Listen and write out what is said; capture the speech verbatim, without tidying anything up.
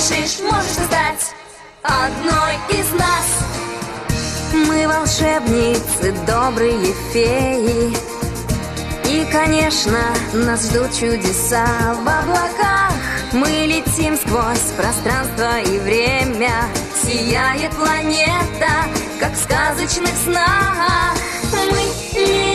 решишь, можешь ты стать одной из нас. Мы волшебницы, добрые феи, и, конечно, нас ждут чудеса в облаках. Мы летим сквозь пространство и время, сияет планета, как в сказочных снах. Мы